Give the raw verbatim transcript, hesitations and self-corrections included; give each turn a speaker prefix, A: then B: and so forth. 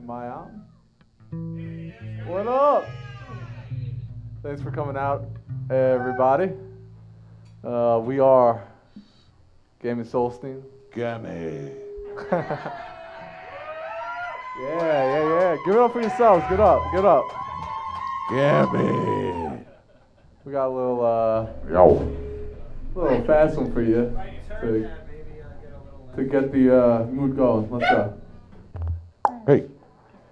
A: Am I on? What up? Thanks for coming out, everybody. Uh, we are Gammy Solstein.
B: Gammy.
A: yeah, yeah, yeah. Give it up for yourselves. Get up, get up.
B: Gammy.
A: We got a little, uh,
B: Yo.
A: little fast one for you to, to get the uh, mood going. Let's go.
B: Hey.